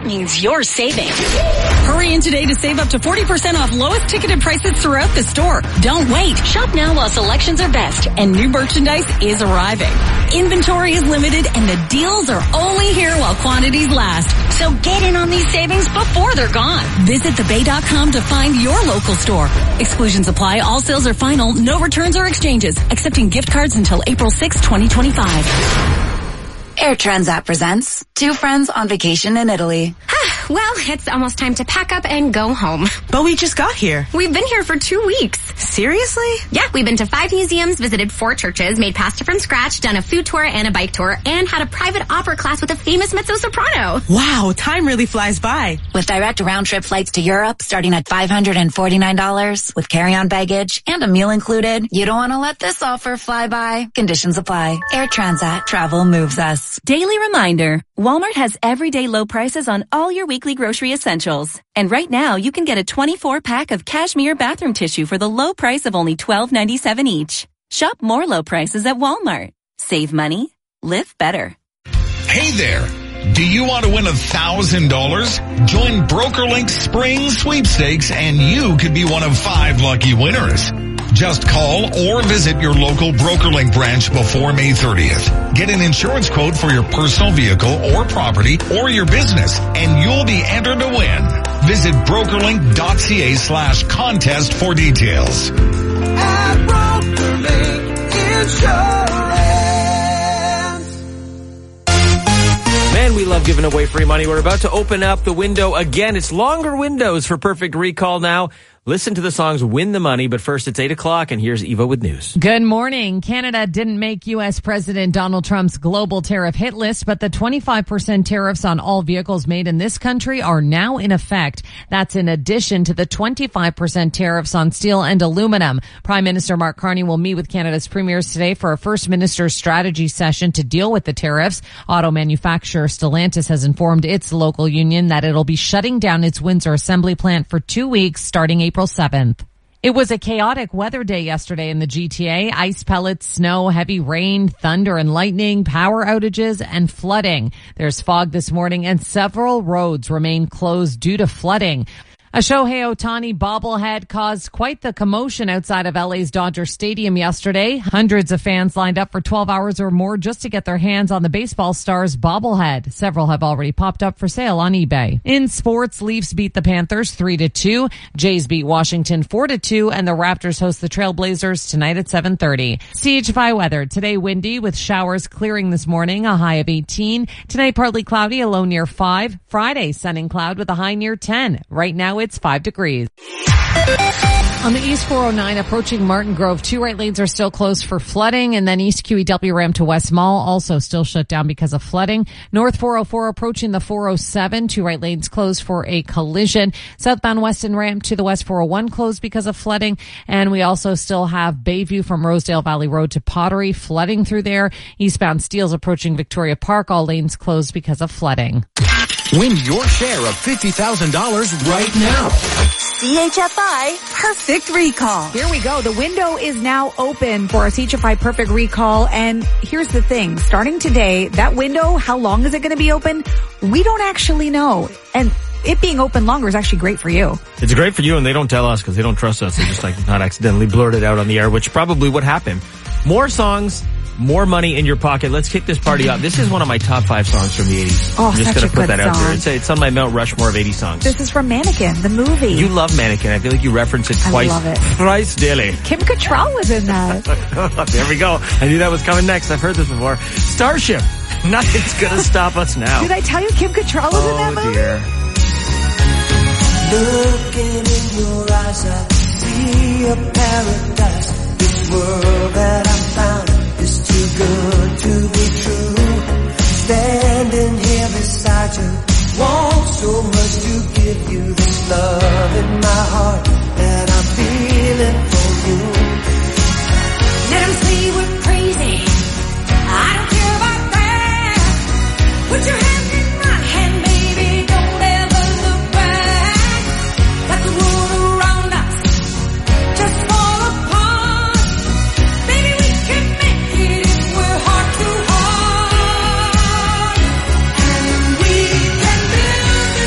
that means you're saving. Hurry in today to save up to 40% off lowest ticketed prices throughout the store. Don't wait. Shop now while selections are best and new merchandise is arriving. Inventory is limited and the deals are only here while quantities last. So get in on these savings before they're gone. Visit thebay.com to find your local store. Exclusions apply. All sales are final. No returns or exchanges. Accepting gift cards until April 6, 2025. Air Transat presents Two Friends on Vacation in Italy. Well, it's almost time to pack up and go home. But we just got here. We've been here for 2 weeks. Seriously? Yeah, we've been to 5 museums, visited 4 churches, made pasta from scratch, done a food tour and a bike tour, and had a private opera class with a famous mezzo-soprano. Wow, time really flies by. With direct round-trip flights to Europe starting at $549 with carry-on baggage and a meal included, you don't want to let this offer fly by. Conditions apply. Air Transat. Travel moves us. Daily reminder, Walmart has everyday low prices on all your weekly grocery essentials. And right now, you can get a 24-pack of cashmere bathroom tissue for the low price of only $12.97 each. Shop more low prices at Walmart. Save money. Live better. Hey there. Do you want to win $1,000? Join BrokerLink's Spring Sweepstakes and you could be one of 5 lucky winners. Just call or visit your local BrokerLink branch before May 30th. Get an insurance quote for your personal vehicle or property or your business, and you'll be entered to win. Visit brokerlink.ca/contest for details. At BrokerLink Insurance. Man, we love giving away free money. We're about to open up the window again. It's longer windows for Perfect Recall now. Listen to the songs Win the Money, but first it's 8 o'clock, and here's Eva with news. Good morning. Canada didn't make U.S. President Donald Trump's global tariff hit list, but the 25% tariffs on all vehicles made in this country are now in effect. That's in addition to the 25% tariffs on steel and aluminum. Prime Minister Mark Carney will meet with Canada's premiers today for a First Minister's strategy session to deal with the tariffs. Auto manufacturer Stellantis has informed its local union that it'll be shutting down its Windsor assembly plant for 2 weeks starting April 7th. It was a chaotic weather day yesterday in the GTA. Ice pellets, snow, heavy rain, thunder and lightning, power outages, and flooding. There's fog this morning and several roads remain closed due to flooding. A Shohei Ohtani bobblehead caused quite the commotion outside of LA's Dodger Stadium yesterday. Hundreds of fans lined up for 12 hours or more just to get their hands on the baseball star's bobblehead. Several have already popped up for sale on eBay. In sports, Leafs beat the Panthers 3-2. Jays beat Washington 4-2, and the Raptors host the Trailblazers tonight at 7:30. CHFI weather. Today windy with showers clearing this morning, a high of 18. Tonight partly cloudy, a low near 5. Friday sun and cloud with a high near 10. Right now it's 5 degrees. On the East 409 approaching Martin Grove, 2 right lanes are still closed for flooding, and then East QEW ramp to West Mall also still shut down because of flooding. North 404 approaching the 407, 2 right lanes closed for a collision. Southbound Weston ramp to the West 401 closed because of flooding, and we also still have Bayview from Rosedale Valley Road to Pottery flooding through there. Eastbound Steeles approaching Victoria Park, all lanes closed because of flooding. Win your share of $50,000 right now. CHFI Perfect Recall. Here we go. The window is now open for a CHFI Perfect Recall. And here's the thing. Starting today, that window, how long is it going to be open? We don't actually know. And it being open longer is actually great for you. It's great for you, and they don't tell us because they don't trust us. They just not accidentally blurt it out on the air, which probably would happen. More songs, more money in your pocket. Let's kick this party off. This is one of my top 5 songs from the 80s. Oh, I'm just such going to put a good that out song. there. It's on my Mount Rushmore of 80 songs. This is from Mannequin, the movie. You love Mannequin. I feel like you reference it twice. I love it. Thrice daily. Kim Cattrall was in that. There we go. I knew that was coming next. I've heard this before. Starship. Nothing's going to stop us now. Did I tell you Kim Cattrall was in that movie? Dear. Looking in your eyes, I see a paradise. This world that I found is too good to be true. Standing here beside you, want so much to give you this love in my heart that I'm feeling for you. Let them say we're crazy. I don't care about that. Put your hand in my hand, baby. Don't ever look back. Let the world around us just fall apart. Baby, we can make it if we're heart to heart. And we can build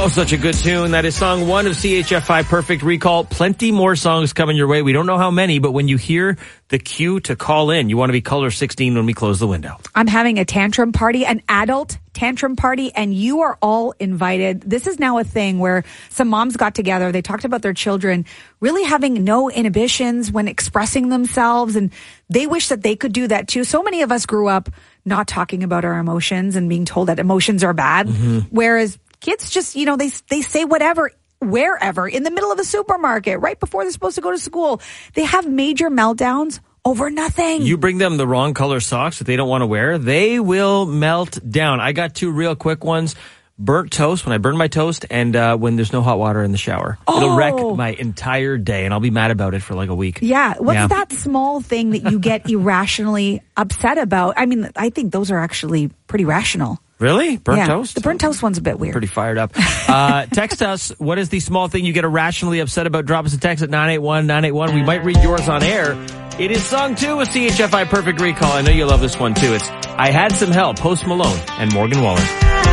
Oh, such a good tune. That is song 1 of CHFI Perfect Recall. Plenty more songs coming your way. We don't know how many, but when you hear the cue to call in, you want to be caller 16 when we close the window. I'm having a tantrum party, an adult tantrum party, and you are all invited. This is now a thing where some moms got together. They talked about their children really having no inhibitions when expressing themselves, and they wish that they could do that too. So many of us grew up not talking about our emotions and being told that emotions are bad, whereas kids just, they say whatever, wherever, in the middle of a supermarket, right before they're supposed to go to school. They have major meltdowns over nothing. You bring them the wrong color socks that they don't want to wear, they will melt down. I got 2 real quick ones. Burnt toast, when I burn my toast, and when there's no hot water in the shower. It'll wreck my entire day, and I'll be mad about it for like a week. Yeah. What's that small thing that you get irrationally upset about? I mean, I think those are actually pretty rational. Really? Burnt toast? The burnt toast one's a bit weird. Pretty fired up. Text us. What is the small thing you get irrationally upset about? Drop us a text at 981-981. We might read yours on air. It is song 2 of CHFI Perfect Recall. I know you love this one too. It's I Had Some Help, Post Malone and Morgan Wallen.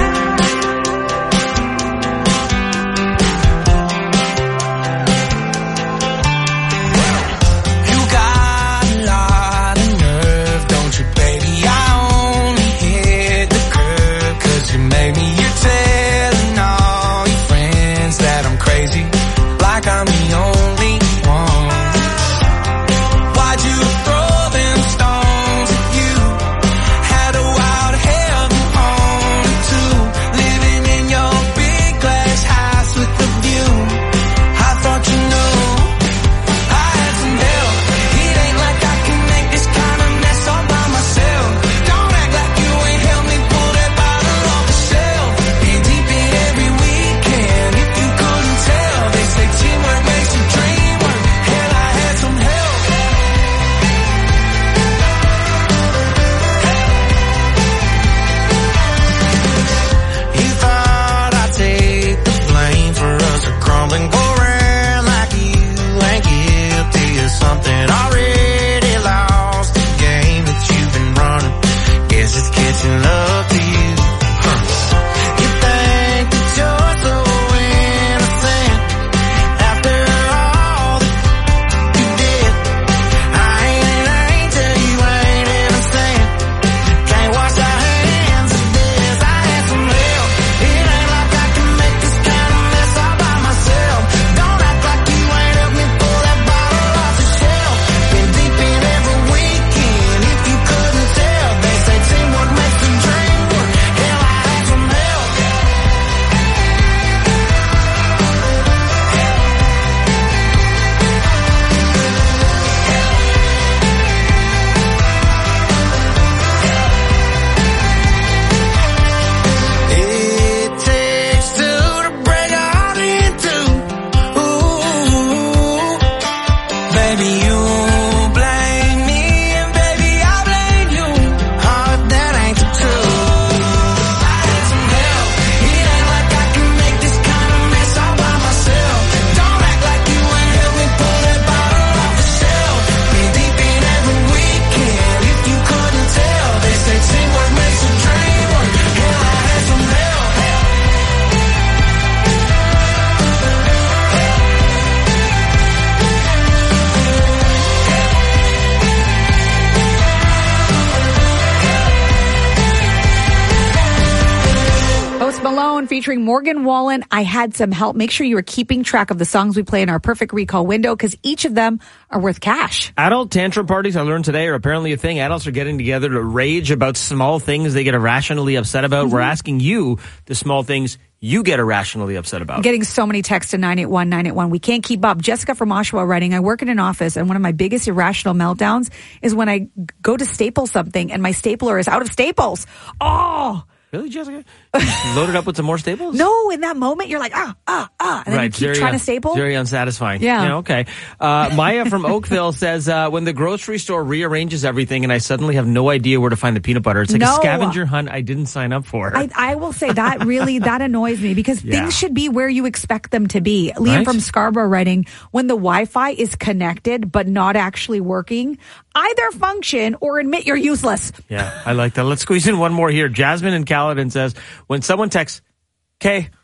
Featuring Morgan Wallen, I Had Some Help. Make sure you are keeping track of the songs we play in our Perfect Recall window because each of them are worth cash. Adult tantrum parties, I learned today, are apparently a thing. Adults are getting together to rage about small things they get irrationally upset about. We're asking you the small things you get irrationally upset about. I'm getting so many texts to 981-981. We can't keep up. Jessica from Oshawa writing, I work in an office and one of my biggest irrational meltdowns is when I go to staple something and my stapler is out of staples. Oh! Really, Jessica? Loaded up with some more staples? No, in that moment, you're like, and then you keep trying to staple. Very unsatisfying. Yeah. Okay. Maya from Oakville says, when the grocery store rearranges everything and I suddenly have no idea where to find the peanut butter, it's like a scavenger hunt I didn't sign up for. I will say that really, that annoys me because things should be where you expect them to be. Liam from Scarborough writing, when the Wi-Fi is connected but not actually working, either function or admit you're useless. Yeah, I like that. Let's squeeze in one more here. Jasmine in Caledon says, when someone texts, "Okay,"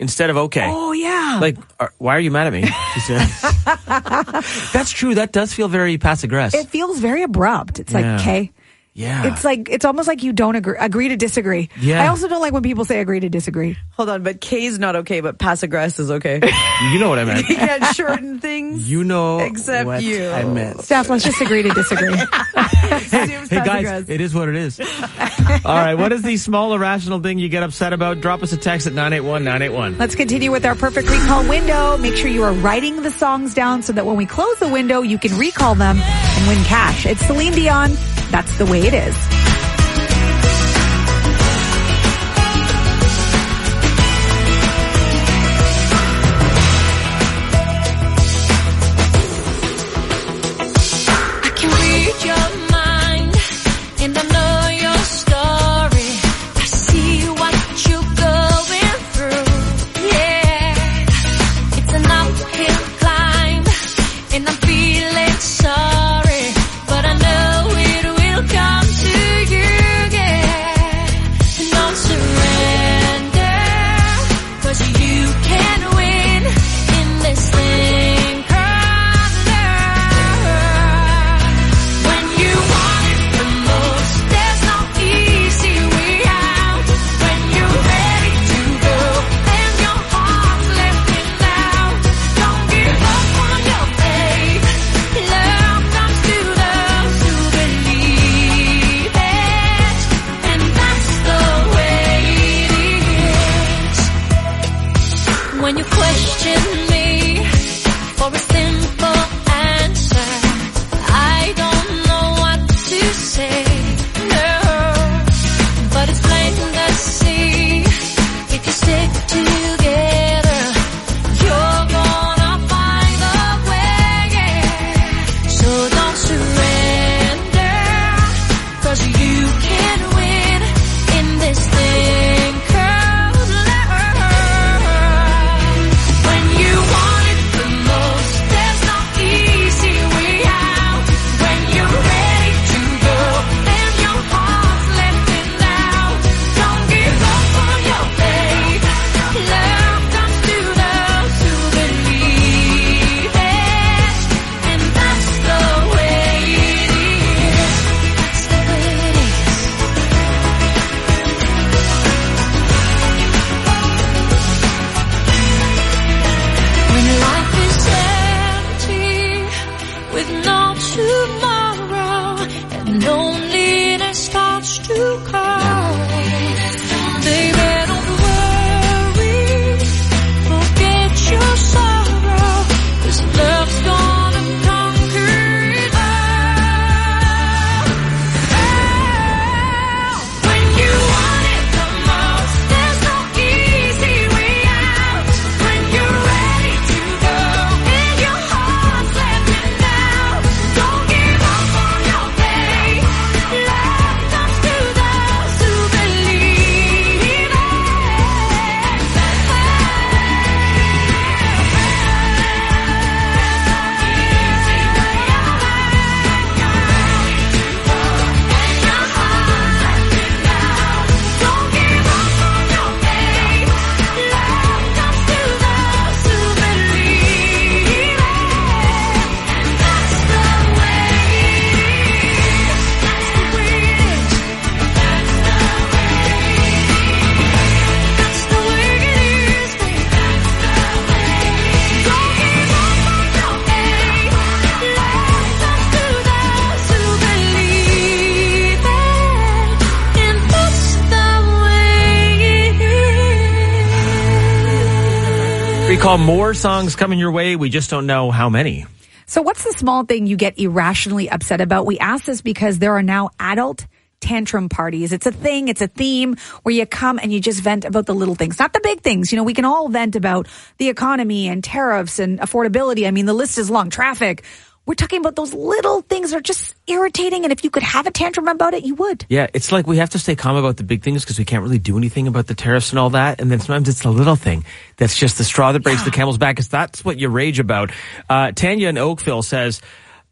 instead of okay. Oh, yeah. Like, why are you mad at me? She said. That's true. That does feel very passive-aggressive. It feels very abrupt. It's like, okay. Yeah. It's almost like you don't agree to disagree. Yeah. I also don't like when people say agree to disagree. Hold on, but K's not okay, but passive-aggressive is okay. You know what I meant. You can't shorten things. You know except what you. I meant. Steph, let's just agree to disagree. Hey guys, it is what it is. All right, what is the small irrational thing you get upset about? Drop us a text at 981-981. Let's continue with our perfect recall window. Make sure you are writing the songs down so that when we close the window, you can recall them and win cash. It's Celine Dion. That's the way it is. When you question me for a simple answer, I don't know what to say, no, but it's plain to see, if you stick together, you're gonna find a way, so don't surrender, 'cause you can win in this thing called love. When you want it the most, there's no easy way out. When you're ready to go and your heart's lifting now, don't give up on your faith. Love comes to those who believe it, and that's the way it is. That's the way it is. When life is empty with no tomorrow and loneliness starts to call, baby, don't worry, forget your sorrow, 'cause love's gonna conquer it all. When you want it the most, there's no easy way out. When you're ready to go and your heart's letting down, don't give up on your faith. Love comes to those who believe it. Don't give up on your faith. Love comes to those who believe it. And that's the way it is. That's the way it is. That's the way it is. That's the way it is, baby. That's the way it is. Don't give up on your faith. Love comes to those who believe it. And that's the way it is. Recall more songs coming your way. We just don't know how many. So what's the small thing you get irrationally upset about? We ask this because there are now adult tantrum parties. It's a thing, it's a theme where you come and you just vent about the little things, not the big things. You know, we can all vent about the economy and tariffs and affordability. I mean, the list is long. Traffic. We're talking about those little things that are just irritating. And if you could have a tantrum about it, you would. Yeah, it's like we have to stay calm about the big things because we can't really do anything about the tariffs and all that. And then sometimes it's the little thing that's just the straw that breaks the camel's back. Because that's what you rage about. Tanya in Oakville says,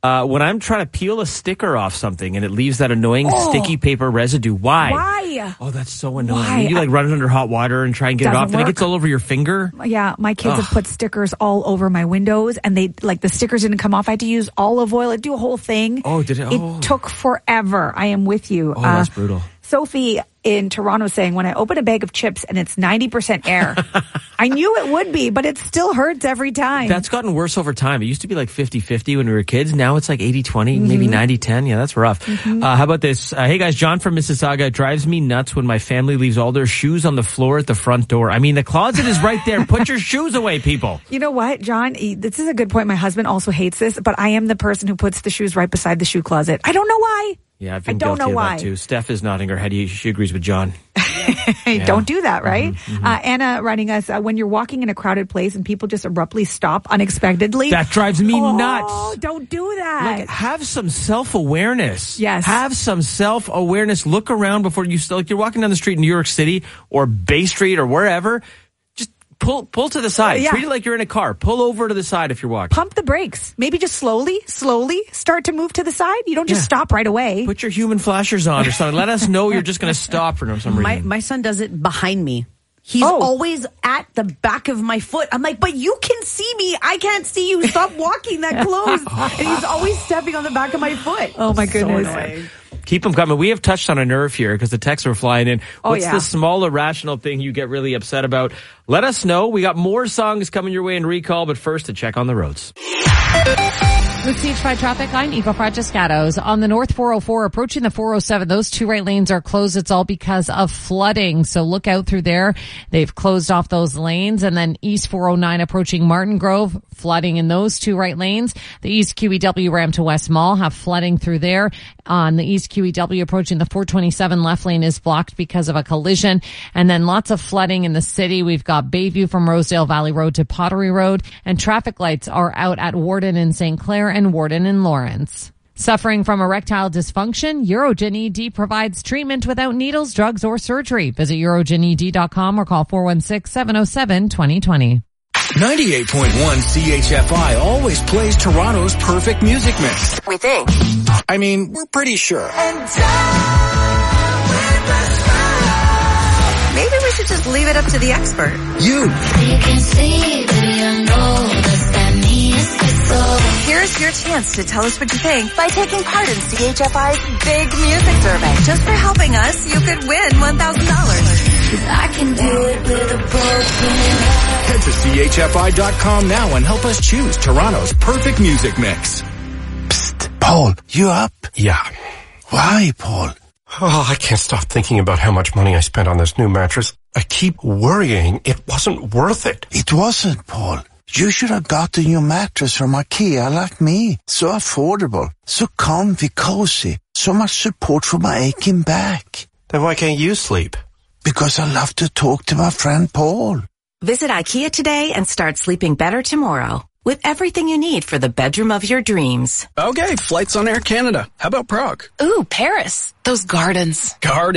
When I'm trying to peel a sticker off something and it leaves that annoying sticky paper residue. Why? Why? Oh, that's so annoying. Why? You run it under hot water and try and get it Doesn't off, and it work. gets all over your finger. Yeah, my kids have put stickers all over my windows, and the stickers didn't come off. I had to use olive oil. I'd do a whole thing. Oh, did it? Oh. It took forever. I am with you. Oh, that's brutal. Sophie in Toronto saying, when I open a bag of chips and it's 90% air, I knew it would be, but it still hurts every time. That's gotten worse over time. It used to be like 50-50 when we were kids. Now it's like 80-20, maybe 90-10. Yeah, that's rough. How about this? Hey guys, John from Mississauga. It drives me nuts when my family leaves all their shoes on the floor at the front door. I mean, the closet is right there. Put your shoes away, people. You know what, John? This is a good point. My husband also hates this, but I am the person who puts the shoes right beside the shoe closet. I don't know why. Yeah, I've been I don't guilty know of why. that too. Steph is nodding her head. She agrees with John. Yeah. Don't do that, right? Anna writing us, when you're walking in a crowded place and people just abruptly stop unexpectedly. That drives me nuts. Oh, don't do that. Like, have some self-awareness. Yes. Have some self-awareness. Look around before you like you're walking down the street in New York City or Bay Street or wherever. Just pull to the side. Yeah. Treat it like you're in a car. Pull over to the side if you're walking. Pump the brakes. Maybe just slowly start to move to the side. You don't just stop right away. Put your human flashers on or something. Let us know you're just going to stop for some reason. My son does it behind me. He's always at the back of my foot. I'm like, but you can see me. I can't see you. Stop walking that close. And he's always stepping on the back of my foot. Oh my goodness. So annoying. Keep them coming. We have touched on a nerve here because the texts are flying in. What's yeah. the small irrational thing you get really upset about? Let us know. We got more songs coming your way in Recall, but first to check on the roads. With CH5 traffic, I'm Eva Francescatos. On the North 404 approaching the 407, those two right lanes are closed. It's all because of flooding. So look out through there. They've closed off those lanes. And then East 409 approaching Martin Grove, flooding in those two right lanes. The East QEW ramp to West Mall have flooding through there. On the East QEW approaching the 427 left lane is blocked because of a collision. And then lots of flooding in the city. We've got Bayview from Rosedale Valley Road to Pottery Road. And traffic lights are out at Warden in St. Clair and Warden in Lawrence. Suffering from erectile dysfunction, Urogen ED provides treatment without needles, drugs, or surgery. Visit urogened.com or call 416-707-2020. 98.1 CHFI always plays Toronto's perfect music mix. We think. I mean, we're pretty sure. Maybe we should just leave it up to the expert. You. Here's your chance to tell us what you think by taking part in CHFI's Big Music Survey. Just for helping us, you could win $1,000. I can do it with a broken Head to CHFI.com now and help us choose Toronto's perfect music mix. Psst, Paul, you up? Yeah. Why, Paul? Oh, I can't stop thinking about how much money I spent on this new mattress. I keep worrying it wasn't worth it. It wasn't, Paul. You should have gotten your mattress from IKEA like me. So affordable, so comfy, cozy, so much support for my aching back. Then why can't you sleep? Because I love to talk to my friend Paul. Visit IKEA today and start sleeping better tomorrow with everything you need for the bedroom of your dreams. Okay, flights on Air Canada. How about Prague? Ooh, Paris. Those gardens.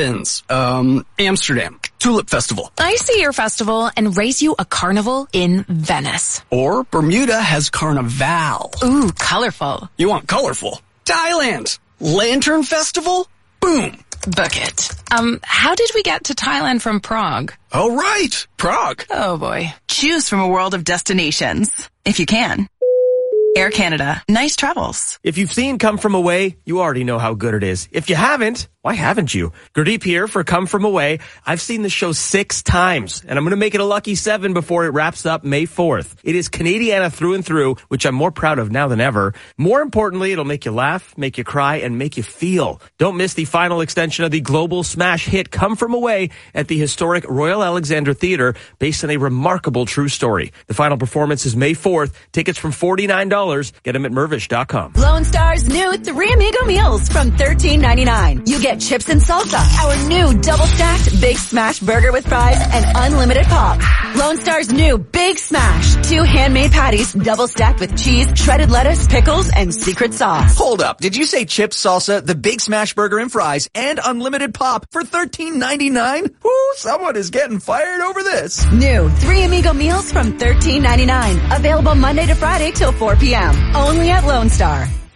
Amsterdam. Tulip Festival. I see your festival and raise you a carnival in Venice. Or Bermuda has Carnival. Ooh, colorful. You want colorful? Thailand. Lantern Festival? Boom. Book it. How did we get to Thailand from Prague? Oh, right. Prague. Oh, boy. Choose from a world of destinations. If you can. Air Canada. Nice travels. If you've seen Come From Away, you already know how good it is. If you haven't, why haven't you? Gurdeep here for Come From Away. I've seen the show 6 times, and I'm going to make it a lucky 7 before it wraps up May 4th. It is Canadiana through and through, which I'm more proud of now than ever. More importantly, it'll make you laugh, make you cry, and make you feel. Don't miss the final extension of the global smash hit Come From Away at the historic Royal Alexandra Theatre, based on a remarkable true story. The final performance is May 4th. Tickets from $49. Get them at Mervish.com. Lone Star's new 3 Amigo meals from $13.99. You get chips and salsa, our new double-stacked Big Smash burger with fries, and unlimited pop. Lone Star's new Big Smash, 2 handmade patties, double-stacked with cheese, shredded lettuce, pickles, and secret sauce. Hold up. Did you say chips, salsa, the Big Smash burger and fries, and unlimited pop for $13.99? Ooh, someone is getting fired over this. New 3 Amigo meals from $13.99. Available Monday to Friday till 4 p.m. Only at Lone Star.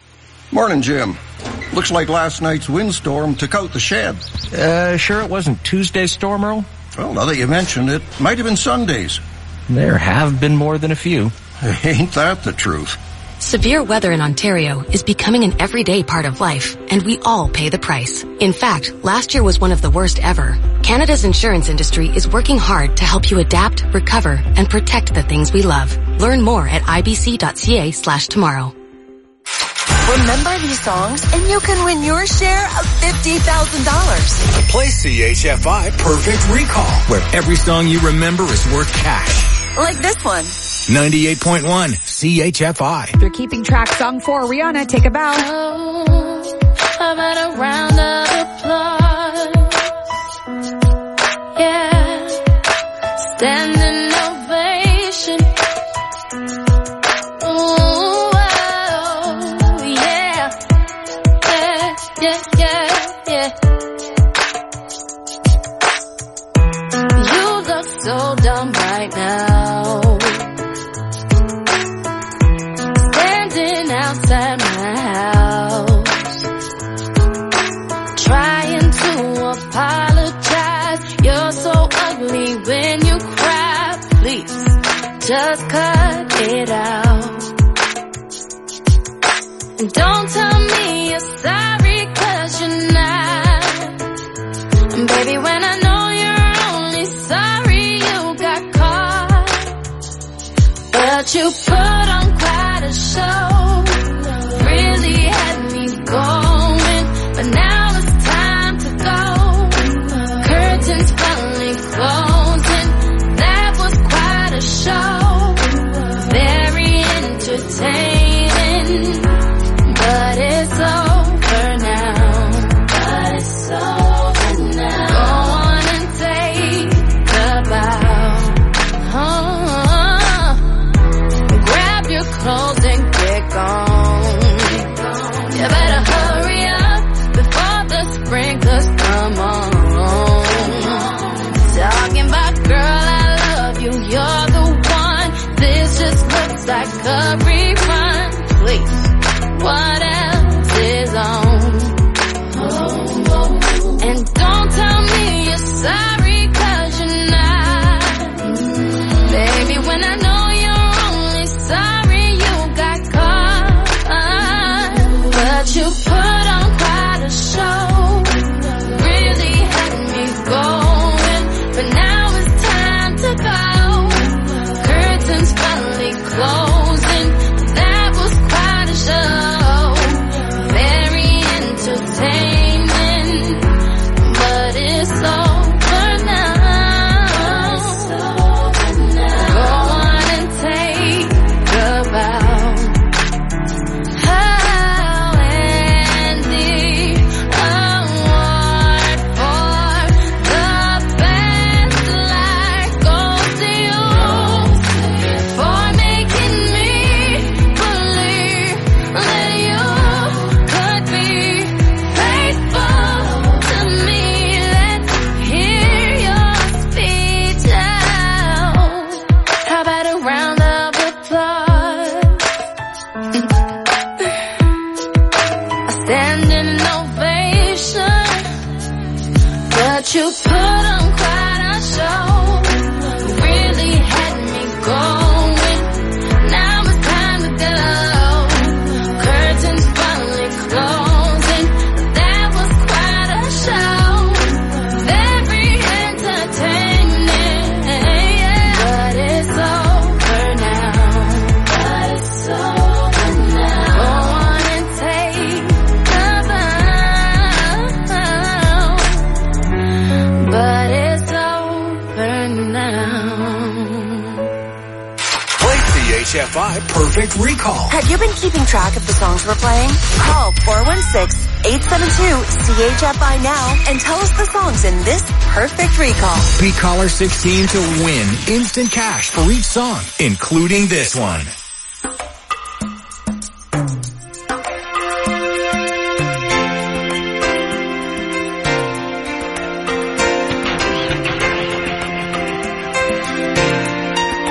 Morning, Jim. Looks like last night's windstorm took out the shed. Sure it wasn't Tuesday's storm, Earl? Well, now that you mentioned it, might have been Sunday's. There have been more than a few. Ain't that the truth? Severe weather in Ontario is becoming an everyday part of life, and we all pay the price. In fact, last year was one of the worst ever. Canada's insurance industry is working hard to help you adapt, recover, and protect the things we love. Learn more at ibc.ca/tomorrow. Remember these songs and you can win your share of $50,000. Play CHFI Perfect Recall, where every song you remember is worth cash. Like this one. 98.1 CHFI. If you're keeping track, song 4, Rihanna, Take a Bow. How about a round of applause? Yeah. Standing ovation. Ooh, oh, yeah. Yeah. You look so dumb right now. Standing outside my house, trying to apologize. You're so ugly when you cry. Please, just cut it out. And don't tell me you're sorry, 'cause you're not. And baby, when I know you're only sorry you got caught, but you put on quite a show. Really had me going, but now it's time to go. Curtains finally closing. That was quite a show. Very entertaining, but it's over now. Go on and take a bow. Grab your clothes and get gone. You better hurry up before the sprinklers come on. Talking about, girl, I love you, you're the one. This just looks like a rerun. Please, what else is on? And don't tell me you're sorry, 'cause you're not. Baby, when I know you're only sorry you got caught, but you put on quite a show. Really had me going, but now it's time to go. Curtains finally closing. That was quite a show. Very entertaining, but it's over now. Go on and take a bow. Oh, and the award for the best life goes to you for making me believe that you could be faithful to me. Let's hear your speech out. How about a round of applause? A standing ovation, but you put on quite a show. Really had me going. Now it's time to go. Curtains finally closing. That was quite a show. Very entertaining, but it's over now. Go on and take a bow, but it's over now. Play CHFI Perfect Recall. Have you been keeping track of the songs we're playing? Call 416-872-CHFI now and tell us the songs in this perfect recall. Be caller 16 to win instant cash for each song, including this one.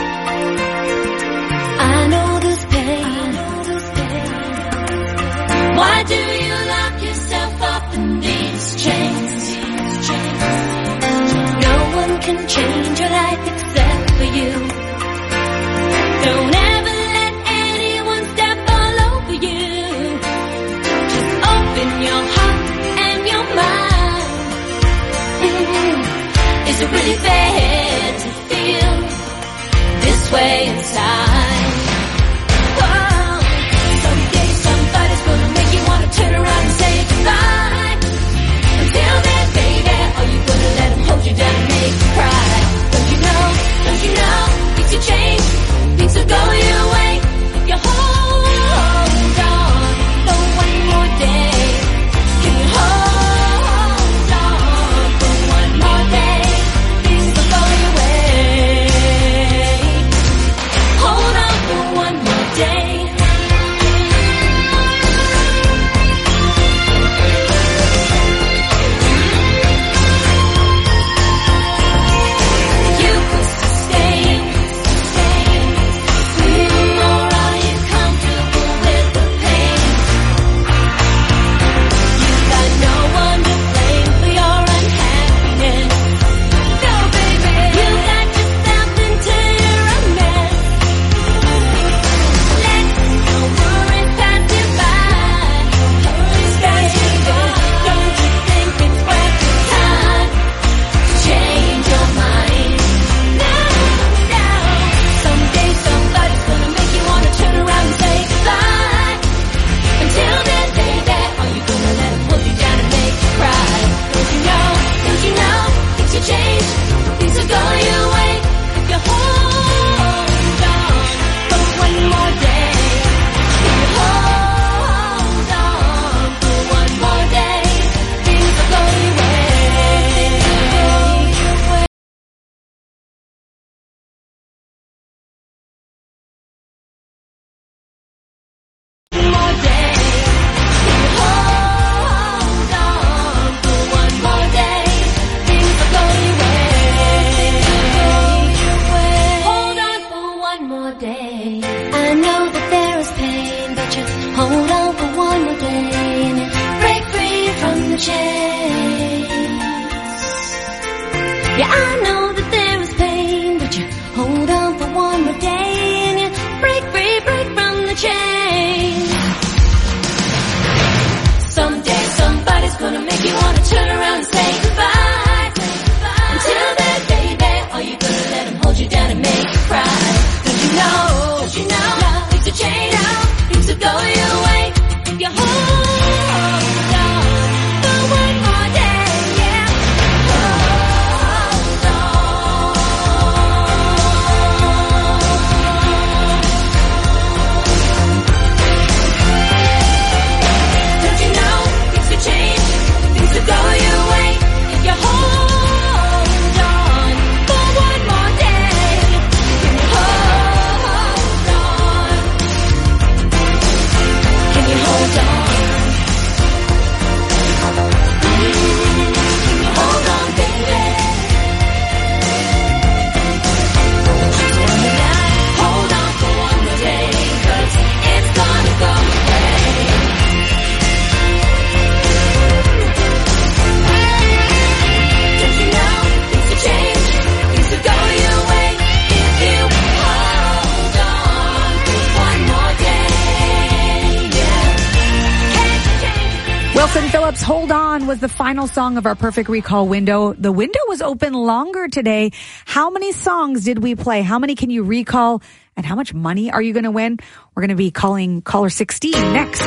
I know this pain Why do you lock yourself up in these chains? No one can change your life except for you. Don't ever let anyone step all over you. Just open your heart and your mind. Is it really fair to feel this way inside? Whoa. Someday somebody's gonna make you wanna turn around and say goodbye. Until then, baby, are you gonna let them hold you down and make you cry? Don't you know, things will change, things will go your way. If you hold on for one more day, can you hold on for one more day? Things will go your way. Hold on for one more day. You could sustain, or are you comfortable with the pain? You've got no one to blame for your unhappiness. No, baby, you got yourself into a mess. Let no worries pass you by. Don't you think it's worth your time to change your mind? No. Someday somebody's gonna make you wanna turn around and say goodbye. Until then, baby, are you gonna let them hold you down and make you cry? Don't you know, things will change, things will go your way. If you hold on for one more day, if you hold on for one more day, things will go your way. One more day, if you hold on for one more day, things will go your way. Hold on for one more day. I know that there is pain, but just hold on for one more day and you break free from the chains. Yeah, I know that there is pain, but you hold on for one more day and you break from the chains. Someday somebody's gonna make you wanna turn around and say goodbye. Until then, baby, are you gonna let them hold you down and make you cry? Don't you know, things will change, things will go your way. If you hold on for one more day, yeah. Hold on. Don't you know, things will change, things will go your way. If you hold on for one more day, can you hold on? Can you hold on? Can you hold on, baby? Just one more night, hold on for one more day, 'cause it's gonna go away. Don't you know, things will change, things will go your way if you hold on for one more day, yeah. Wilson Phillips, Hold On was the final song of our Perfect Recall window. The window was open longer today. How many songs did we play? How many can you recall? And how much money are you going to win? We're going to be calling caller 16 next.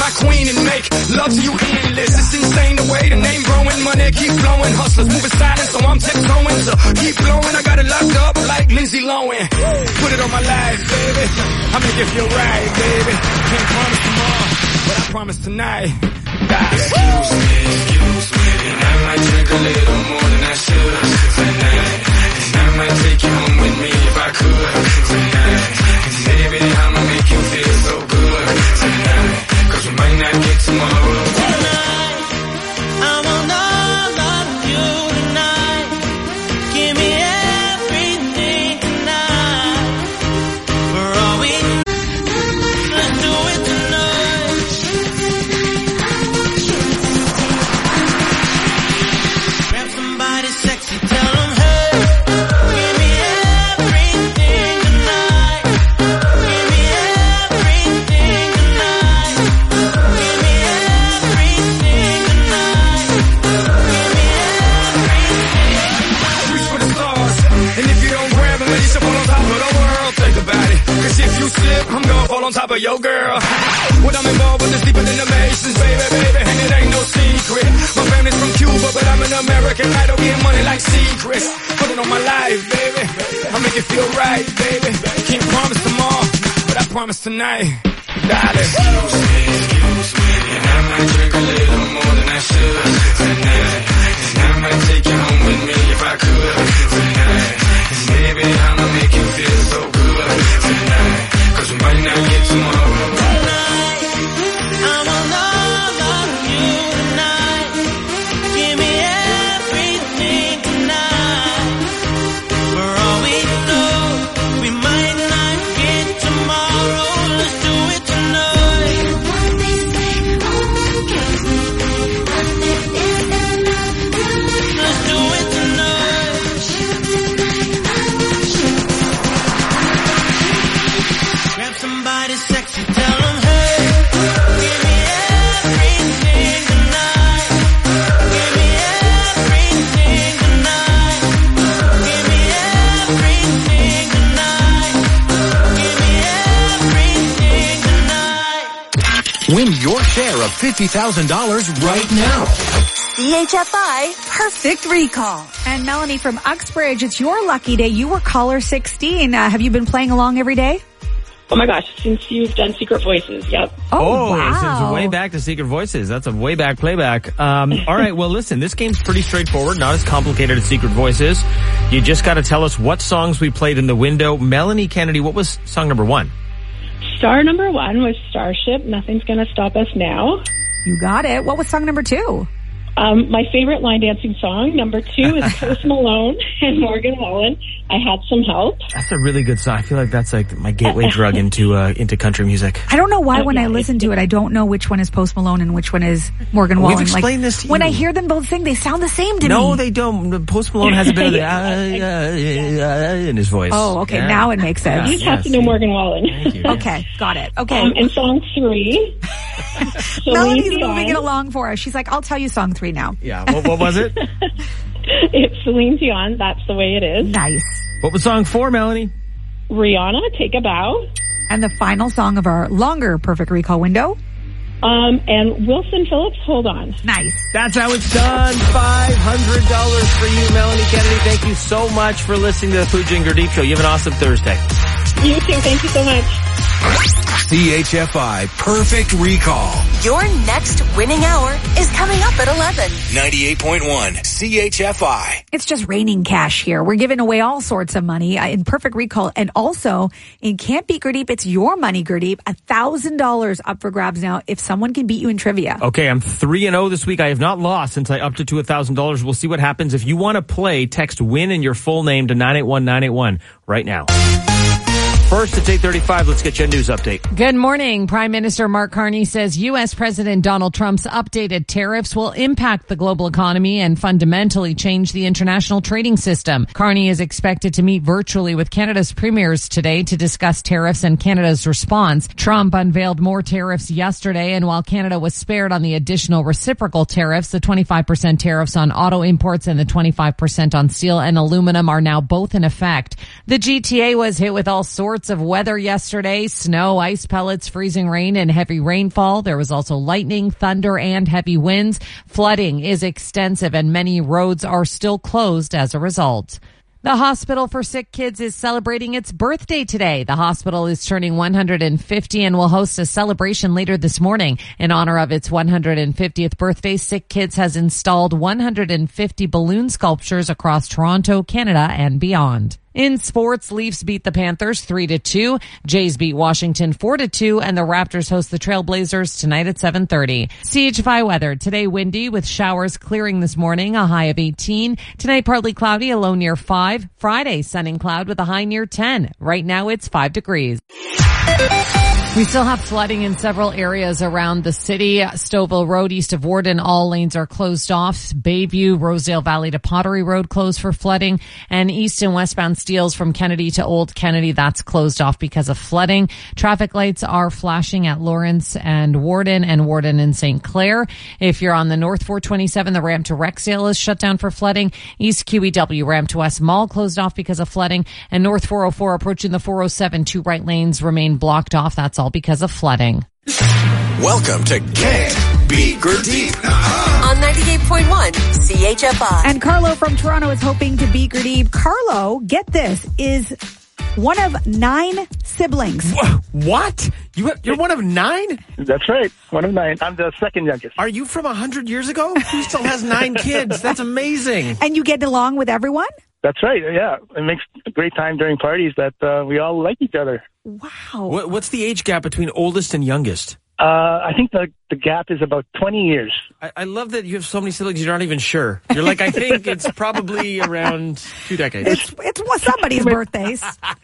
my queen and make love to you endless. It's insane the way the name growing, money keep flowing. Hustlers moving silent, so I'm tech-towing. So keep blowing, I got it locked up like Lindsay Lohan. Put it on my life, baby. I make it feel right, baby. Can't promise tomorrow, but I promise tonight. Excuse me, and I might drink a little more than I should tonight. And I might take you home with me if I could tonight. And baby, I'ma make you feel so good tonight. 'Cause we might not get tomorrow. Tonight, I want all of you tonight. Give me everything tonight. For all we let's do it tonight. Grab somebody sexy, tell them, hey, give me everything tonight. Give me everything tonight. Give me everything tonight. Give me everything. Reach for the stars, and if you don't grab them, then you should fall on top of the world. Think about it, 'cause if you slip, I'm gonna fall on top of your girl. What I'm involved with is deeper than the Masons, baby, and it ain't no secret. My family's from Cuba, but I'm an American idol, getting money like secrets. Put it on my life, baby, I make it feel right, baby. Can't promise tomorrow, but I promise tonight. Darling. Excuse me, and I might drink a little more than I should tonight. And I might take you home with me if I could tonight. And baby, I'ma make you feel so good tonight. 'Cause we might not get tomorrow. Tonight, I want all of you tonight. Give me everything tonight. For all we know, we might not get tomorrow. Let's do it tonight. Let's do it tonight. Grab somebody sexy, tell them, hey, give me everything tonight. Give me everything tonight. Give me everything tonight. Give me everything tonight. Win your share of $50,000 right now. CHFI Perfect Recall. And Melanie from Uxbridge, it's your lucky day. You were caller 16. Have you been playing along every day? Oh my gosh, since you've done Secret Voices, yep. Oh, wow. Way back to Secret Voices. That's a way back playback. All right, well, listen, this game's pretty straightforward, not as complicated as Secret Voices. You just got to tell us what songs we played in the window. Melanie Kennedy, what was song number 1? Star number 1 was Starship, Nothing's Gonna Stop Us Now. You got it. What was song number 2? My favorite line dancing song, number 2, is Post Malone and Morgan Wallen. I Had Some Help. That's a really good song. I feel like that's like my gateway drug into country music. I don't know why when I listen to it, I don't know which one is Post Malone and which one is Morgan Wallen. We've explained this to you. When I hear them both sing, they sound the same to me. No, they don't. Post Malone has a bit of the in his voice. Oh, okay. Yeah. Now it makes sense. You just have to know Morgan Wallen. Okay, got it. Okay. And song 3. Melanie's moving it along for us. She's like, I'll tell you song 3 now. Yeah. What was it? It's Celine Dion, That's the Way It Is. Nice. What was song 4, Melanie? Rihanna, Take a Bow. And the final song of our longer Perfect Recall window. And Wilson Phillips, Hold On. Nice. That's how it's done. $500 for you, Melanie Kennedy. Thank you so much for listening to the Pooja and Gurdeep Show. You have an awesome Thursday. You too. Thank you so much. CHFI Perfect Recall. Your next winning hour is coming up at 11. 98.1 CHFI. It's just raining cash here. We're giving away all sorts of money in Perfect Recall. And also in Can't Beat Gurdeep, it's your money, Gurdeep. $1,000 up for grabs now if someone can beat you in trivia. Okay, I'm 3-0 this week. I have not lost since I upped it to $1,000. We'll see what happens. If you want to play, text WIN and your full name to 981-981 right now. First, it's 8:35. Let's get you a news update. Good morning. Prime Minister Mark Carney says U.S. President Donald Trump's updated tariffs will impact the global economy and fundamentally change the international trading system. Carney is expected to meet virtually with Canada's premiers today to discuss tariffs and Canada's response. Trump unveiled more tariffs yesterday, and while Canada was spared on the additional reciprocal tariffs, the 25% tariffs on auto imports and the 25% on steel and aluminum are now both in effect. The GTA was hit with all sorts of weather yesterday. Snow, ice pellets, freezing rain, and heavy rainfall. There was also lightning, thunder, and heavy winds. Flooding is extensive and many roads are still closed as a result. The Hospital for Sick Kids is celebrating its birthday today. The hospital is turning 150 and will host a celebration later this morning. In honor of its 150th birthday, Sick Kids has installed 150 balloon sculptures across Toronto, Canada, and beyond. In sports, Leafs beat the Panthers 3-2. Jays beat Washington 4-2, and the Raptors host the Trailblazers tonight at 7:30. CHFI weather. Today windy with showers clearing this morning, a high of 18. Tonight partly cloudy, a low near 5. Friday, sun and cloud with a high near 10. Right now it's 5 degrees. We still have flooding in several areas around the city. Stouffville Road east of Warden, all lanes are closed off. Bayview, Rosedale Valley to Pottery Road closed for flooding. And east and westbound Steeles from Kennedy to Old Kennedy, that's closed off because of flooding. Traffic lights are flashing at Lawrence and Warden and St. Clair. If you're on the North 427, the ramp to Rexdale is shut down for flooding. East QEW ramp to West Mall closed off because of flooding. And North 404 approaching the 407, 2 right lanes remain blocked off. That's all because of flooding. Welcome to Can't Be Gurdeep. On 98.1 CHFI. And Carlo from Toronto is hoping to beat Gurdeep. Carlo, get this, is one of 9 siblings. What? You're one of 9? That's right. One of 9. I'm the second youngest. Are you from 100 years ago? Who still has 9 kids? That's amazing. And you get along with everyone? That's right. Yeah. It makes a great time during parties that we all like each other. Wow. What's the age gap between oldest and youngest? I think the gap is about 20 years. I love that you have so many siblings you're not even sure. You're like, I think it's probably around 2 decades. It's somebody's birthdays.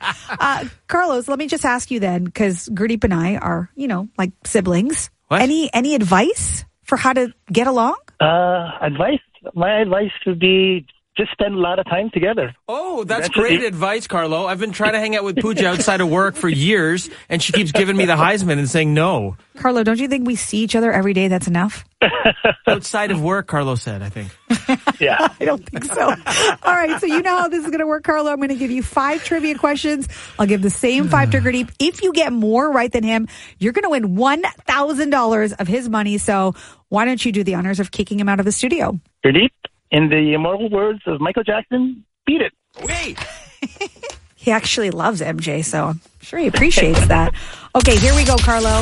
Carlos, let me just ask you then, because Gurdeep and I are, like siblings. What? Any advice for how to get along? Advice? My advice would be just spend a lot of time together. Oh, that's great advice, Carlo. I've been trying to hang out with Pooja outside of work for years, and she keeps giving me the Heisman and saying no. Carlo, don't you think we see each other every day? That's enough? Outside of work, Carlo said, I think. Yeah. I don't think so. All right, so you know how this is going to work, Carlo. I'm going to give you 5 trivia questions. I'll give the same 5 to Gurdeep. If you get more right than him, you're going to win $1,000 of his money. So why don't you do the honors of kicking him out of the studio? Gurdeep, in the immortal words of Michael Jackson, beat it. Wait. He actually loves MJ, so I'm sure he appreciates that. Okay, here we go, Carlo.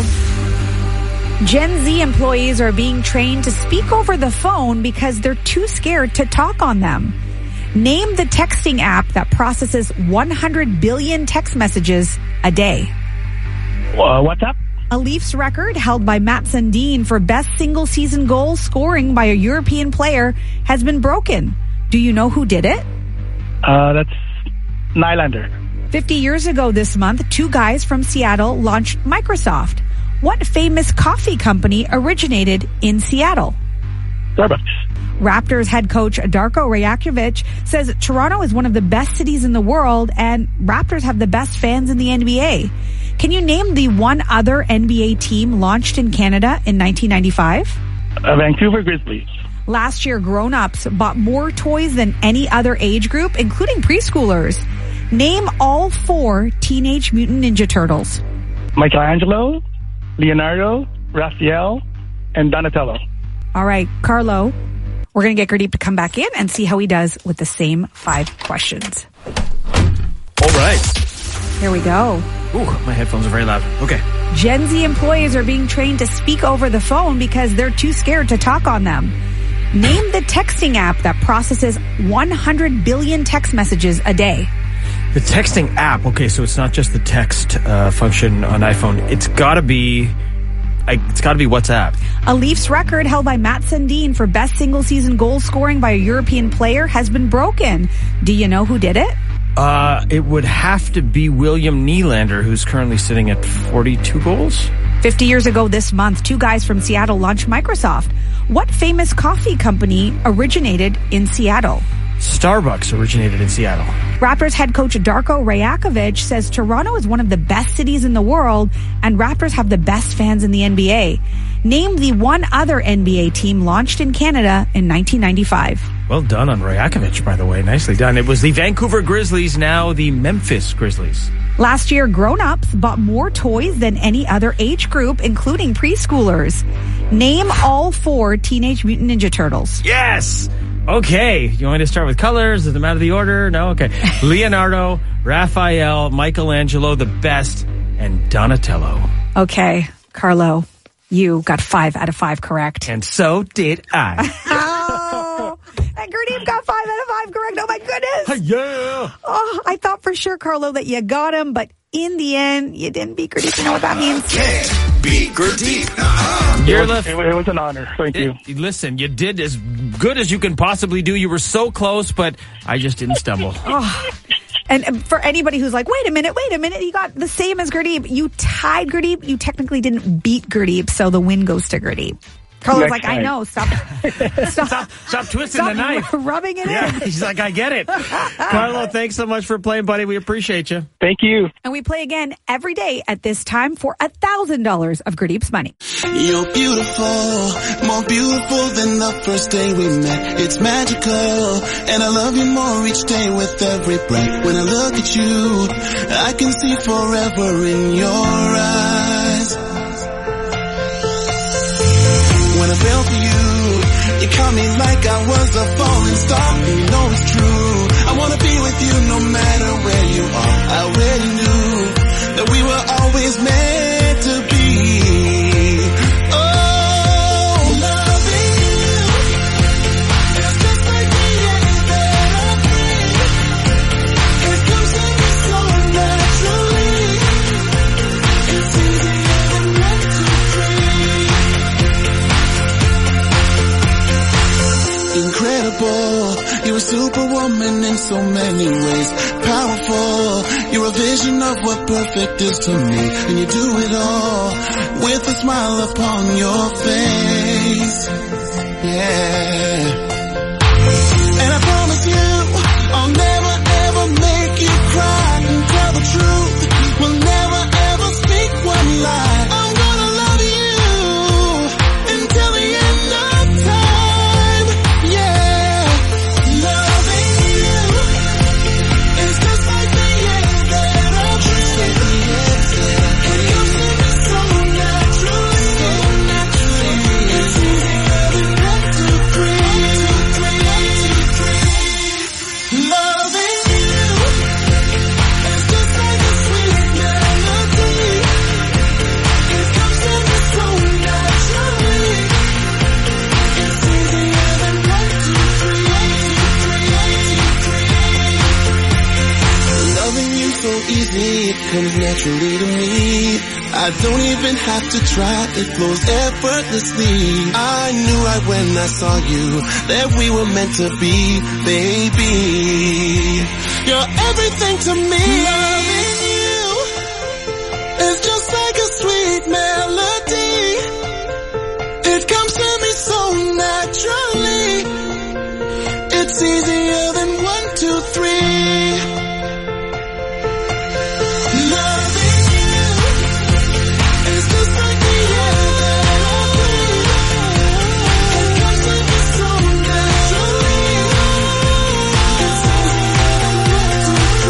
Gen Z employees are being trained to speak over the phone because they're too scared to talk on them. Name the texting app that processes 100 billion text messages a day. WhatsApp? A Leafs record held by Matt Sundin for best single season goal scoring by a European player has been broken. Do you know who did it? That's Nylander. 50 years ago this month, 2 guys from Seattle launched Microsoft. What famous coffee company originated in Seattle? Starbucks. Raptors head coach Darko Rajakovic says Toronto is one of the best cities in the world and Raptors have the best fans in the NBA. Can you name the one other NBA team launched in Canada in 1995? Vancouver Grizzlies. Last year, grown-ups bought more toys than any other age group, including preschoolers. Name all 4 Teenage Mutant Ninja Turtles. Michelangelo, Leonardo, Raphael, and Donatello. All right, Carlo, we're going to get Gurdeep to come back in and see how he does with the same 5 questions. All right. Here we go. Ooh, my headphones are very loud. Okay. Gen Z employees are being trained to speak over the phone because they're too scared to talk on them. Name the texting app that processes 100 billion text messages a day. The texting app. Okay, so it's not just the text function on iPhone. It's got to be WhatsApp. A Leafs record held by Matt Sundin for best single season goal scoring by a European player has been broken. Do you know who did it? It would have to be William Nylander, who's currently sitting at 42 goals. 50 years ago this month, 2 guys from Seattle launched Microsoft. What famous coffee company originated in Seattle? Starbucks originated in Seattle. Raptors head coach Darko Rajakovic says Toronto is one of the best cities in the world and Raptors have the best fans in the NBA. Name the one other NBA team launched in Canada in 1995. Well done on Rajakovic, by the way. Nicely done. It was the Vancouver Grizzlies, now the Memphis Grizzlies. Last year, grown-ups bought more toys than any other age group, including preschoolers. Name all 4 Teenage Mutant Ninja Turtles. Yes! Okay. You want me to start with colors? Does it matter the order? No? Okay. Leonardo, Raphael, Michelangelo, the best, and Donatello. Okay, Carlo, you got 5 out of 5 correct. And so did I. Oh, and Gurdeep got 5 out of 5 correct. Oh my goodness. Yeah. Oh, I thought for sure, Carlo, that you got him, but in the end, you didn't beat Gurdeep. You know what that means? Beat Gurdeep. It was an honor. Thank you. Listen, you did as good as you can possibly do. You were so close, but I just didn't stumble. Oh. And for anybody who's like, wait a minute, you got the same as Gurdeep. You tied Gurdeep. You technically didn't beat Gurdeep, so the win goes to Gurdeep. Carlo's like, I know, stop twisting the knife. Rubbing it in. He's like, I get it. Carlo, thanks so much for playing, buddy. We appreciate you. Thank you. And we play again every day at this time for $1,000 of Gurdeep's money. You're beautiful, more beautiful than the first day we met. It's magical, and I love you more each day with every breath. When I look at you, I can see forever in your eyes. When I fell for you, you caught me like I was a falling star. And you know it's true, I wanna be with you no matter where you are. I already knew that we were always meant to be. Oh, loving you is just like the air that I breathe. It comes to me so naturally. It's easier than 1, 2, 3. Incredible, you're a superwoman in so many ways. Powerful, you're a vision of what perfect is to me. And you do it all with a smile upon your face. Yeah. And I promise you, I'll never ever make you cry. And tell the truth, we'll never ever speak one lie. I'm gonna love you until the end of time. Yeah, loving you is just like the air that I breathe. It comes to me so naturally. It's easier than 1, 2, 3. Loving you is just like a sweet melody. It comes to me so naturally. It's easier than 1, 2, 3. Loving you so easy, it comes naturally to me. I don't even have to try, it flows effortlessly. I knew right when I saw you that we were meant to be, baby. You're everything to me. Loving you is just like a sweet melody. It comes to me so naturally. It's easier than 1, 2, 3. Loving you is just like the air that I breathe. It comes to me so naturally. It's easier than 1, 2,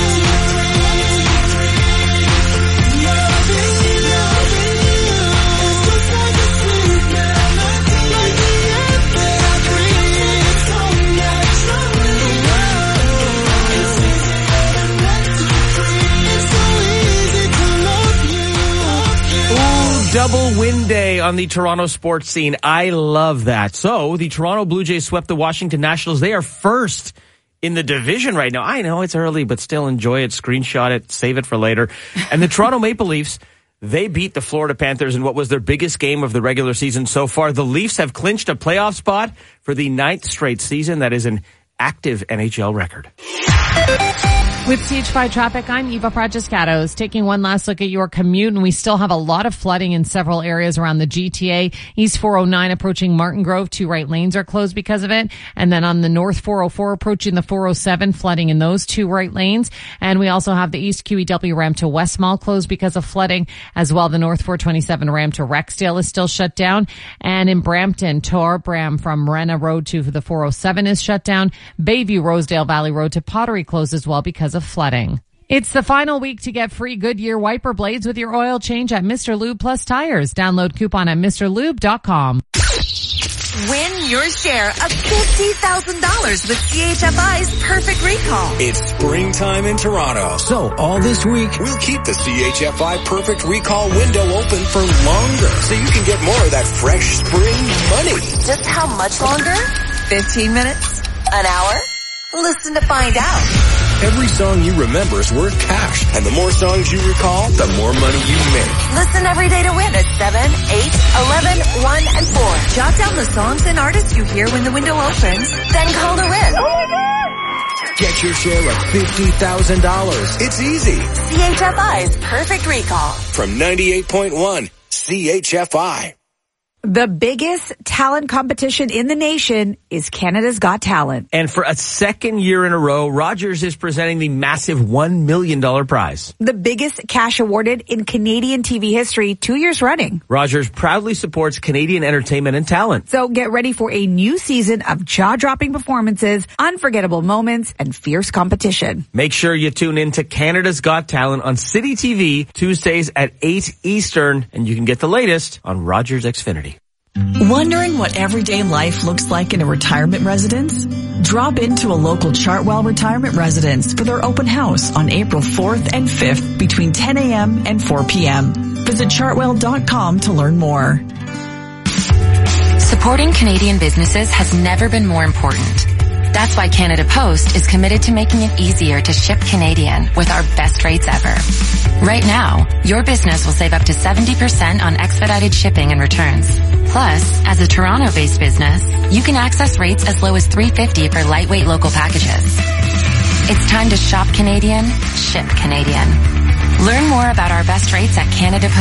3. Loving you is just like a sweet melody. Like the air that I breathe. It's so naturally. It's easier than 1, 2, 3. It's so easy to love you. Ooh, double win day on the Toronto sports scene. I love that. So the Toronto Blue Jays swept the Washington Nationals. They are first in the division right now. I know it's early, but still enjoy it, screenshot it, save it for later. And the Toronto Maple Leafs, they beat the Florida Panthers in what was their biggest game of the regular season so far. The Leafs have clinched a playoff spot for the 9th straight season. That is an active NHL record. With CH5 traffic, I'm Eva Pragiscatos. Taking one last look at your commute, and we still have a lot of flooding in several areas around the GTA. East 409 approaching Martin Grove, 2 right lanes are closed because of it. And then on the North 404 approaching the 407, flooding in those 2 right lanes. And we also have the East QEW ramp to West Mall closed because of flooding. As well, the North 427 ramp to Rexdale is still shut down. And in Brampton, Tor Bram from Renna Road to the 407 is shut down. Bayview Rosedale Valley Road to Pottery closed as well because of flooding. It's the final week to get free Goodyear wiper blades with your oil change at Mr. Lube Plus Tires. Download coupon at MrLube.com. Win your share of $50,000 with CHFI's Perfect Recall. It's springtime in Toronto. So all this week, we'll keep the CHFI Perfect Recall window open for longer so you can get more of that fresh spring money. Just how much longer? 15 minutes? An hour? Listen to find out. Every song you remember is worth cash. And the more songs you recall, the more money you make. Listen every day to win at 7, 8, 11, 1, and 4. Jot down the songs and artists you hear when the window opens, then call to win. Oh my God! Get your share of $50,000. It's easy. CHFI's Perfect Recall. From 98.1 CHFI. The biggest talent competition in the nation is Canada's Got Talent. And for a second year in a row, Rogers is presenting the massive $1 million prize. The biggest cash awarded in Canadian TV history 2 years running. Rogers proudly supports Canadian entertainment and talent. So get ready for a new season of jaw-dropping performances, unforgettable moments, and fierce competition. Make sure you tune in to Canada's Got Talent on City TV Tuesdays at 8 Eastern, and you can get the latest on Rogers Xfinity. Wondering what everyday life looks like in a retirement residence? Drop into a local Chartwell retirement residence for their open house on April 4th and 5th between 10 a.m. and 4 p.m. Visit chartwell.com to learn more. Supporting Canadian businesses has never been more important. That's why Canada Post is committed to making it easier to ship Canadian with our best rates ever. Right now, your business will save up to 70% on expedited shipping and returns. Plus, as a Toronto-based business, you can access rates as low as $3.50 for lightweight local packages. It's time to shop Canadian, ship Canadian. Learn more about our best rates at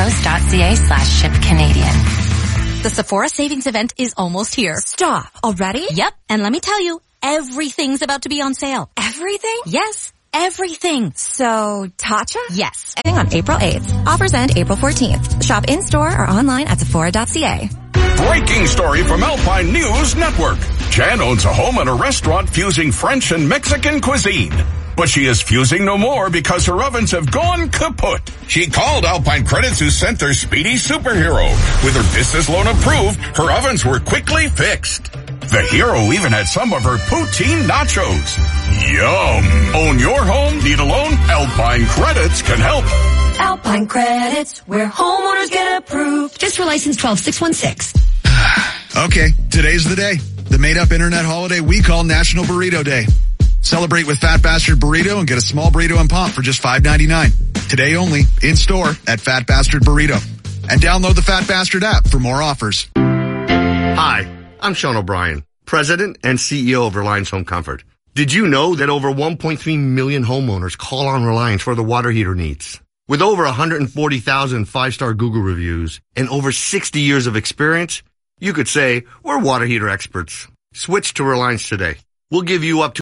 canadapost.ca/shipcanadian. The Sephora Savings Event is almost here. Stop. Already? Yep. And let me tell you, everything's about to be on sale. Everything? Yes. Everything. So, Tatcha? Yes. On April 8th. Offers end April 14th. Shop in-store or online at Sephora.ca. Breaking story from Alpine News Network. Jan owns a home and a restaurant fusing French and Mexican cuisine. But she is fusing no more because her ovens have gone kaput. She called Alpine Credits, who sent their speedy superhero. With her business loan approved, her ovens were quickly fixed. The hero even had some of her poutine nachos. Yum! Own your home? Need a loan? Alpine Credits can help. Alpine Credits, where homeowners get approved. Just for license 12616. Okay, today's the day. The made-up internet holiday we call National Burrito Day. Celebrate with Fat Bastard Burrito and get a small burrito and pump for just $5.99. Today only, in-store at Fat Bastard Burrito. And download the Fat Bastard app for more offers. Hi, I'm Sean O'Brien, President and CEO of Reliance Home Comfort. Did you know that over 1.3 million homeowners call on Reliance for their water heater needs? With over 140,000 five-star Google reviews and over 60 years of experience, you could say we're water heater experts. Switch to Reliance today. We'll give you up to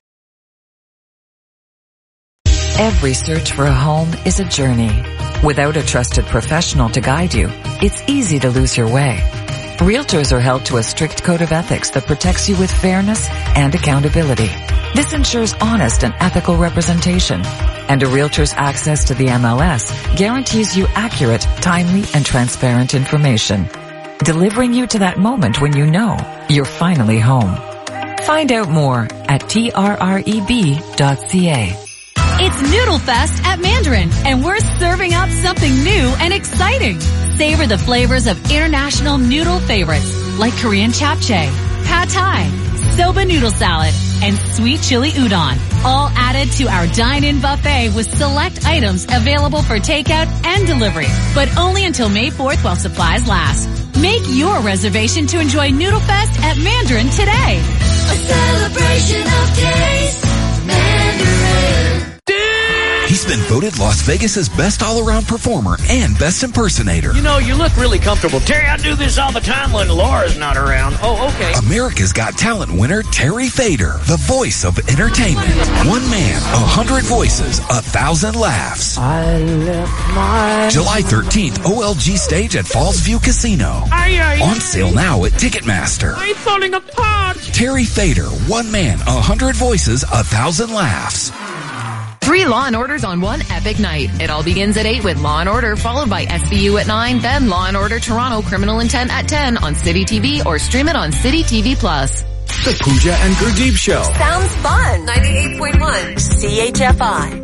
Every search for a home is a journey. Without a trusted professional to guide you, it's easy to lose your way. Realtors are held to a strict code of ethics that protects you with fairness and accountability. This ensures honest and ethical representation. And a realtor's access to the MLS guarantees you accurate, timely, and transparent information, delivering you to that moment when you know you're finally home. Find out more at trreb.ca. It's Noodle Fest at Mandarin, and we're serving up something new and exciting. Savor the flavors of international noodle favorites like Korean japchae, pad thai, soba noodle salad, and sweet chili udon, all added to our dine-in buffet with select items available for takeout and delivery, but only until May 4th while supplies last. Make your reservation to enjoy Noodle Fest at Mandarin today. A celebration of taste, Mandarin. been voted Las Vegas's best all-around performer and best impersonator. You know, you look really comfortable. Terry, I do this all the time when Laura's not around. Oh, okay. America's Got Talent winner Terry Fader, the voice of entertainment. One man, 100 voices, 1,000 laughs. I left my... July 13th, OLG stage at Falls View Casino. On sale now at Ticketmaster. I'm falling apart. Terry Fader, one man, 100 voices, 1,000 laughs. 3 Law & Orders on one epic night. It all begins at 8 with Law & Order, followed by SVU at 9, then Law & Order Toronto Criminal Intent at 10 on City TV or stream it on City TV+. The Pooja and Gurdeep Show. Sounds fun. 98.1 CHFI.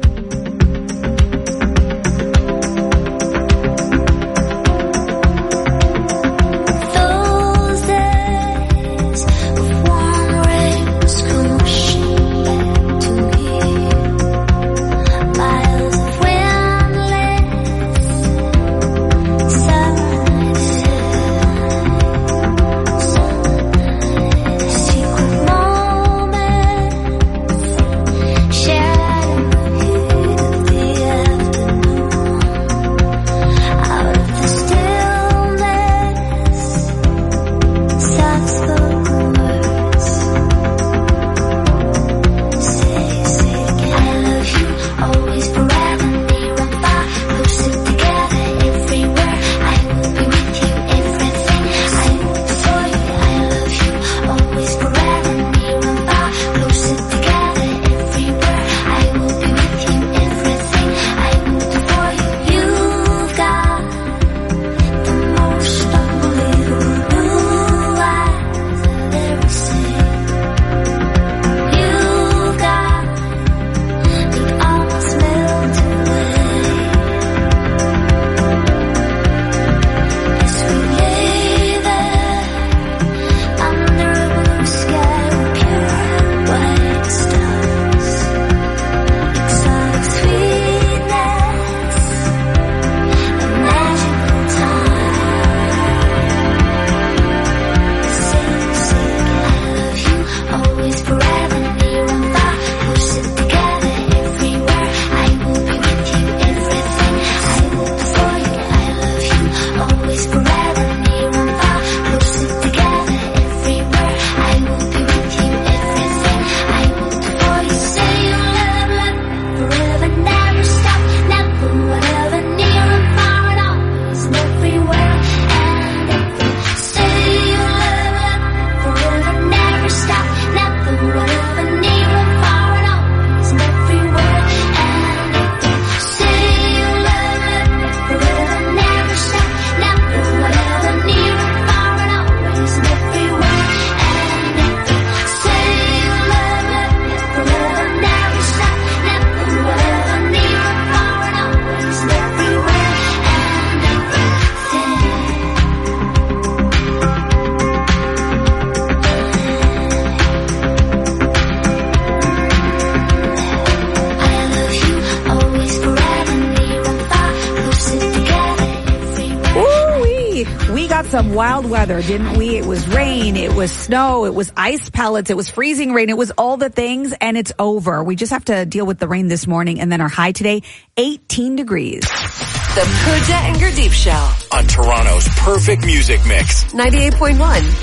Some wild weather, didn't we? It was rain, it was snow, it was ice pellets, it was freezing rain, it was all the things, and it's over. We just have to deal with the rain this morning, and then our high today, 18 degrees. The Pooja and Gurdeep Show. On Toronto's perfect music mix. 98.1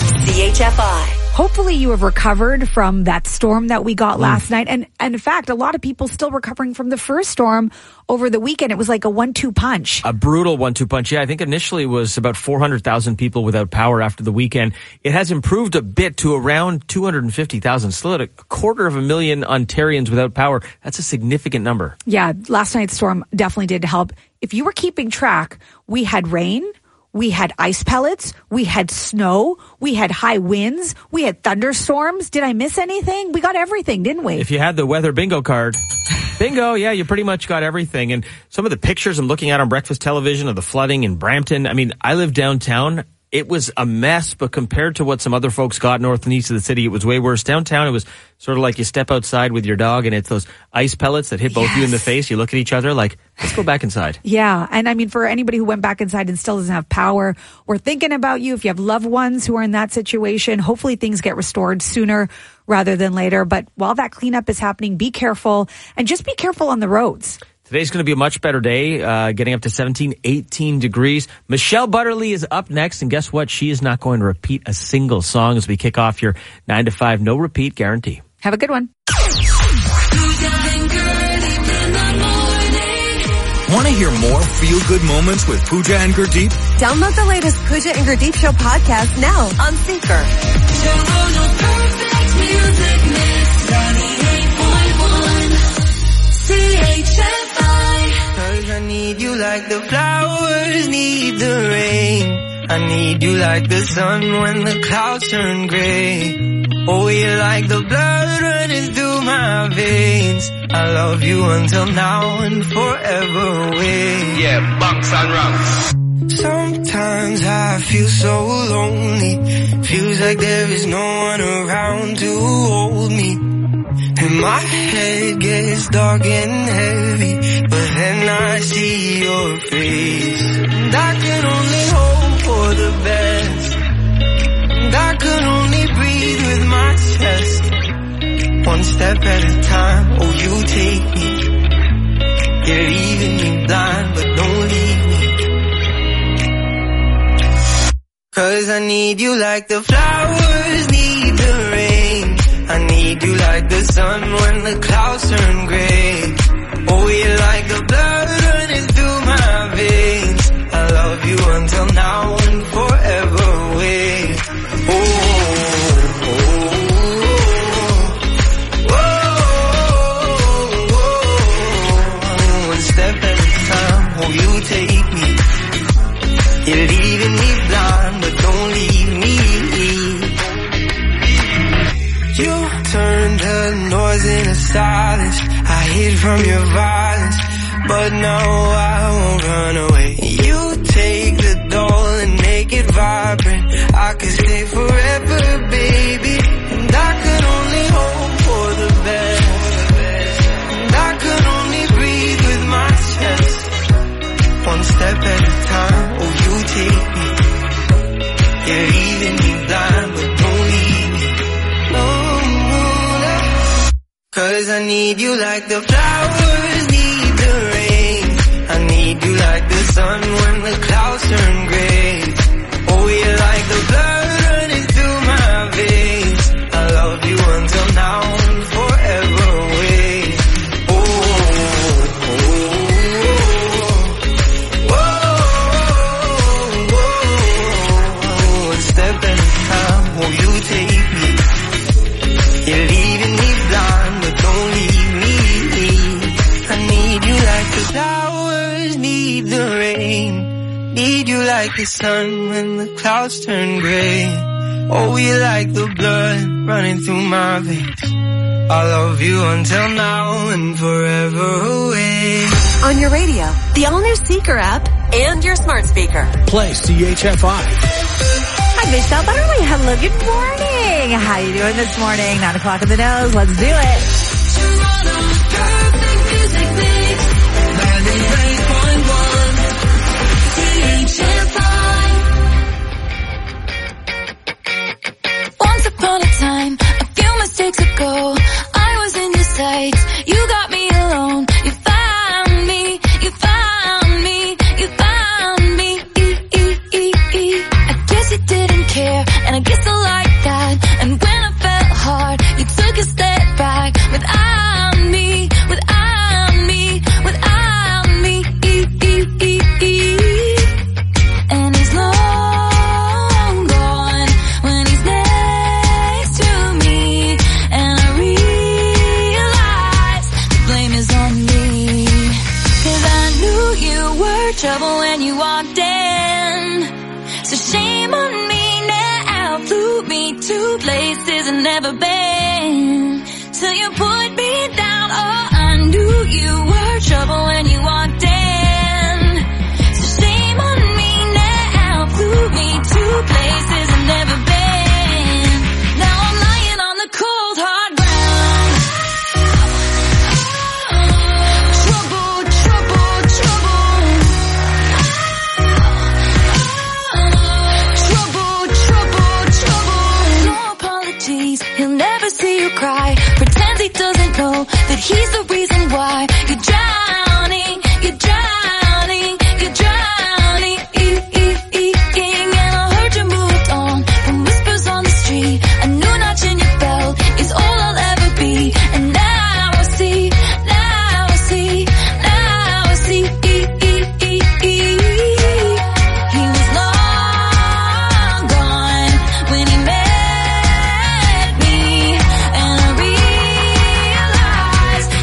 CHFI. Hopefully you have recovered from that storm that we got last night. And in fact, a lot of people still recovering from the first storm over the weekend. It was like a 1-2 punch. A brutal 1-2 punch. Yeah, I think initially it was about 400,000 people without power after the weekend. It has improved a bit to around 250,000. Still at 250,000 Ontarians without power. That's a significant number. Yeah, last night's storm definitely did help. If you were keeping track, we had rain. We had ice pellets. We had snow. We had high winds. We had thunderstorms. Did I miss anything? We got everything, didn't we? If you had the weather bingo card, bingo, yeah, you pretty much got everything. And some of the pictures I'm looking at on breakfast television of the flooding in Brampton, I mean, I live downtown. It was a mess, but compared to what some other folks got north and east of the city, it was way worse. Downtown, it was sort of like you step outside with your dog and it's those ice pellets that hit both you in the face. You look at each other like, let's go back inside. Yeah. And I mean, for anybody who went back inside and still doesn't have power, we're thinking about you. If you have loved ones who are in that situation, hopefully things get restored sooner rather than later. But while that cleanup is happening, be careful and just be careful on the roads. Today's going to be a much better day, getting up to 17, 18 degrees. Michelle Butterly is up next, and guess what? She is not going to repeat a single song as we kick off your 9 to 5 no repeat guarantee. Have a good one. Want to hear more feel-good moments with Pooja and Gurdeep? Download the latest Pooja and Gurdeep Show podcast now on Seeker. Cause I need you like the flowers need the rain. I need you like the sun when the clouds turn gray. Oh, you're like the blood running through my veins. I love you until now and forever away. Yeah, bunks and rocks. Sometimes I feel so lonely. Feels like there is no one around to hold me. And my head gets dark and heavy, but then I see your face. And I can only hope for the best. And I can only breathe with my chest. One step at a time, oh you take me. You're leaving me blind, but don't leave me. Cause I need you like the flowers need the rain. I need you like the sun when the clouds turn gray. Oh, you're like the blood running through my veins. I love you until now and forever away. Oh, oh, oh, oh, oh. One step at a time, oh, you take me. You're leaving me blind, but don't leave me. You turned the noise into silence. I hid from your violence, but now I won't run away. You take the doll and make it vibrant. I could stay forever, baby. And I could only hope for the best. And I could only breathe with my chest. One step at a time, oh you take me. You're leaving me blind, but don't leave me. No. Cause I need you like the flowers need the rain. I need you like the sun when the clouds turn gray. Oh, you're like the blood running through my veins. I love you until now and forever away. Oh, oh, oh, oh, oh. One step at a time, oh, you take me. You're leaving me blind, but don't leave me. I need you like the flowers need the rain. Need you like the sun when the clouds turn gray. Oh, you like the blood running through my veins. I love you until now and forever away. On your radio, the all-new Seeker app, and your smart speaker. Play CHFI. Hi, Michelle Butterly. Hello, good morning. How you doing this morning? 9 o'clock in the nose. Let's do it. Toronto's perfect music mix. 93.1 CHFI. Once upon a time, a few mistakes ago, I was in your sights. You got me alone. You found me. You found me. You found me. I guess you didn't care, and I guess I like that. And when I felt hard, you took a step back. Without me, without me, without me. And he's long gone when he's next to me. And I realize the blame is on me. 'Cause I knew you were trouble when you walked in. So shame on me now, flew me to places I've never been. Till you put me down, oh, I knew you were trouble when you walked in.